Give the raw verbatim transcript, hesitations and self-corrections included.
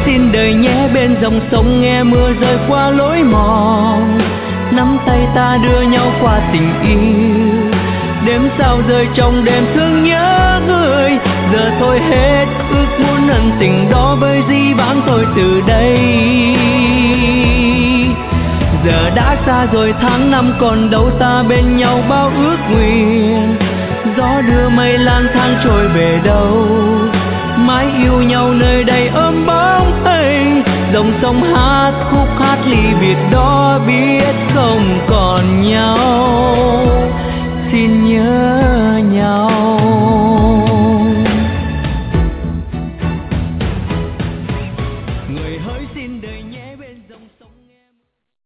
xin đời nhé, bên dòng sông nghe mưa rơi qua lối mòn, nắm tay ta đưa nhau qua tình yêu. Đêm sao rơi trong đêm thương nhớ người, giờ thôi hết ước muốn ân tình đó với di vãng thôi từ đây. Giờ đã xa rồi tháng năm còn đâu ta bên nhau bao ước nguyện, gió đưa mây lang thang trôi về đâu, mãi yêu nhau nơi đây ôm bóng hình. Dòng sông hát khúc hát ly biệt đó biết không còn nhau.